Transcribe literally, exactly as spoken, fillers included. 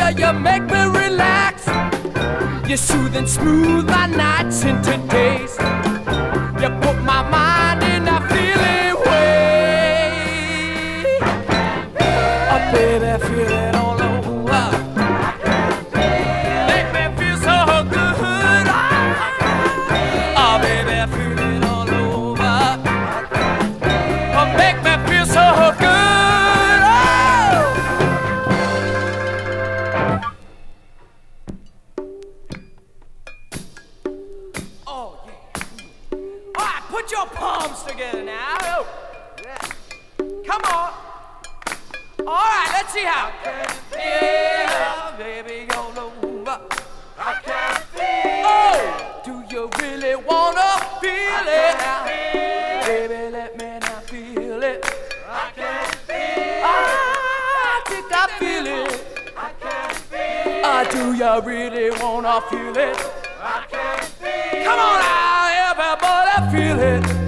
you make me relax. You soothe and smooth my nights into days. You put my mind in a feeling way. Oh baby, feel it all over. Make me feel so good. Oh baby, feel it all over. Oh, make me feel so good. Put your palms together now. Yeah. Come on. All right, let's see how. Yeah, baby, all over. I can't feel. Oh, do you really wanna feel it now? Baby, let me now feel it. I can't feel. I think I feel it. I can't feel. Uh, do you really wanna feel it? I can't feel. Come on now, everybody feel it.